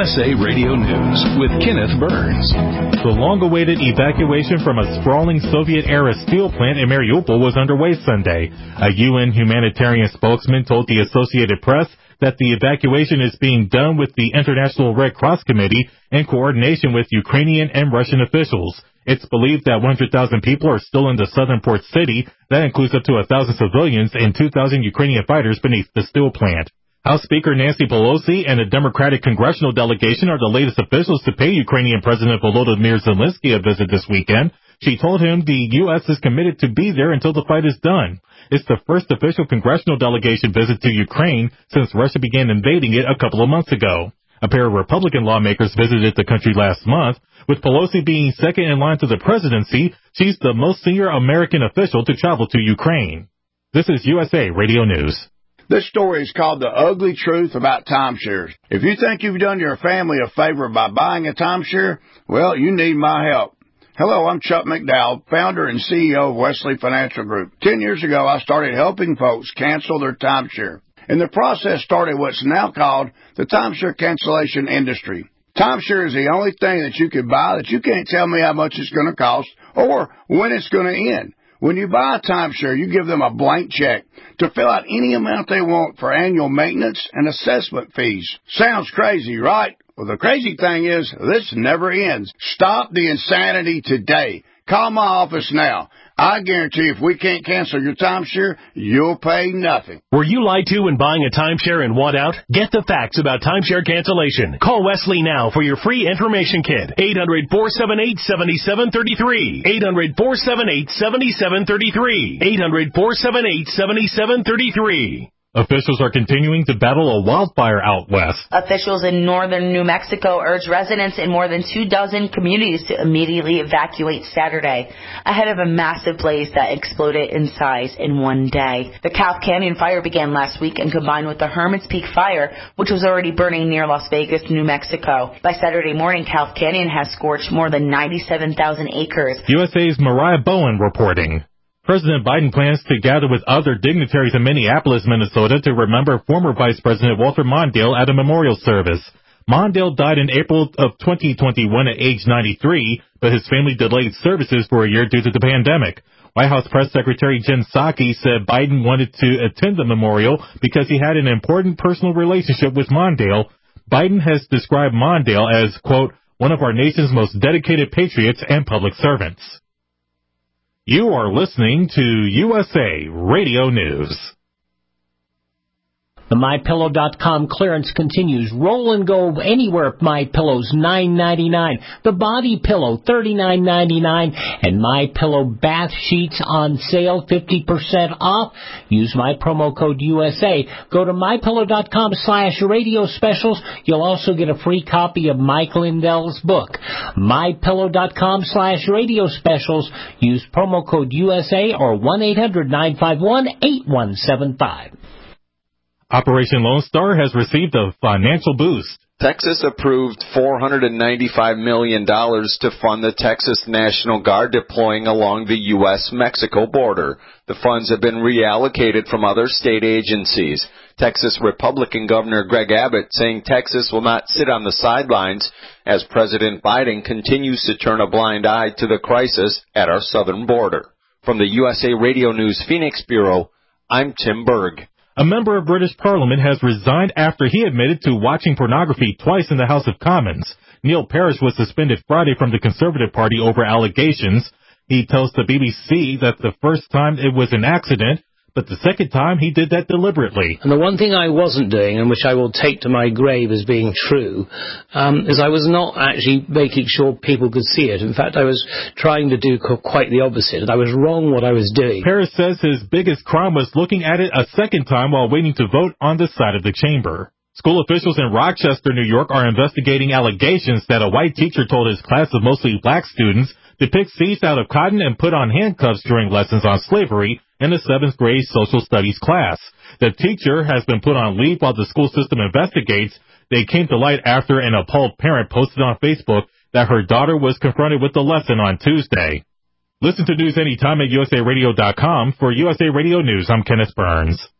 USA Radio News with Kenneth Burns. The long-awaited evacuation from a sprawling Soviet-era steel plant in Mariupol was underway Sunday. A UN humanitarian spokesman told the Associated Press that the evacuation is being done with the International Red Cross Committee in coordination with Ukrainian and Russian officials. It's believed that 100,000 people are still in the southern port city. That includes up to 1,000 civilians and 2,000 Ukrainian fighters beneath the steel plant. House Speaker Nancy Pelosi and a Democratic congressional delegation are the latest officials to pay Ukrainian President Volodymyr Zelensky a visit this weekend. She told him the U.S. is committed to be there until the fight is done. It's the first official congressional delegation visit to Ukraine since Russia began invading it a couple of months ago. A pair of Republican lawmakers visited the country last month. With Pelosi being second in line to the presidency, she's the most senior American official to travel to Ukraine. This is USA Radio News. This story is called The Ugly Truth About Timeshares. If you think you've done your family a favor by buying a timeshare, well, you need my help. Hello, I'm Chuck McDowell, founder and CEO of Wesley Financial Group. 10 years ago, I started helping folks cancel their timeshare. And the process started what's now called the timeshare cancellation industry. Timeshare is the only thing that you could buy that you can't tell me how much it's going to cost or when it's going to end. When you buy a timeshare, you give them a blank check to fill out any amount they want for annual maintenance and assessment fees. Sounds crazy, right? Well, the crazy thing is, this never ends. Stop the insanity today. Call my office now. I guarantee if we can't cancel your timeshare, you'll pay nothing. Were you lied to when buying a timeshare and want out? Get the facts about timeshare cancellation. Call Wesley now for your free information kit. 800-478-7733. 800-478-7733. 800-478-7733. Officials are continuing to battle a wildfire out west. Officials in northern New Mexico urge residents in more than 24 communities to immediately evacuate Saturday ahead of a massive blaze that exploded in size in one day. The Calf Canyon fire began last week and combined with the Hermit's Peak fire, which was already burning near Las Vegas, New Mexico. By Saturday morning, Calf Canyon has scorched more than 97,000 acres. USA's Mariah Bowen reporting. President Biden plans to gather with other dignitaries in Minneapolis, Minnesota to remember former Vice President Walter Mondale at a memorial service. Mondale died in April of 2021 at age 93, but his family delayed services for a year due to the pandemic. White House Press Secretary Jen Psaki said Biden wanted to attend the memorial because he had an important personal relationship with Mondale. Biden has described Mondale as, quote, one of our nation's most dedicated patriots and public servants. You are listening to USA Radio News. The MyPillow.com clearance continues. Roll and go anywhere. MyPillow's $9.99. The Body Pillow $39.99, and MyPillow bath sheets on sale 50% off. Use my promo code USA. Go to MyPillow.com/radio specials. You'll also get a free copy of Mike Lindell's book. MyPillow.com/radio specials. Use promo code USA or 1-800-951-8175. Operation Lone Star has received a financial boost. Texas approved $495 million to fund the Texas National Guard deploying along the U.S.-Mexico border. The funds have been reallocated from other state agencies. Texas Republican Governor Greg Abbott saying Texas will not sit on the sidelines as President Biden continues to turn a blind eye to the crisis at our southern border. From the USA Radio News Phoenix Bureau, I'm Tim Berg. A member of British Parliament has resigned after he admitted to watching pornography twice in the House of Commons. Neil Parish was suspended Friday from the Conservative Party over allegations. He tells the BBC that the first time it was an accident, but the second time he did that deliberately. And the one thing I wasn't doing, and which I will take to my grave as being true, is I was not actually making sure people could see it. In fact, I was trying to do quite the opposite, and I was wrong what I was doing. Paris says his biggest crime was looking at it a second time while waiting to vote on the side of the chamber. School officials in Rochester, New York, are investigating allegations that a white teacher told his class of mostly black students to pick seeds out of cotton and put on handcuffs during lessons on slavery in the 7th grade social studies class. The teacher has been put on leave while the school system investigates. They came to light after an appalled parent posted on Facebook that her daughter was confronted with the lesson on Tuesday. Listen to news anytime at usaradio.com. For USA Radio News, I'm Kenneth Burns.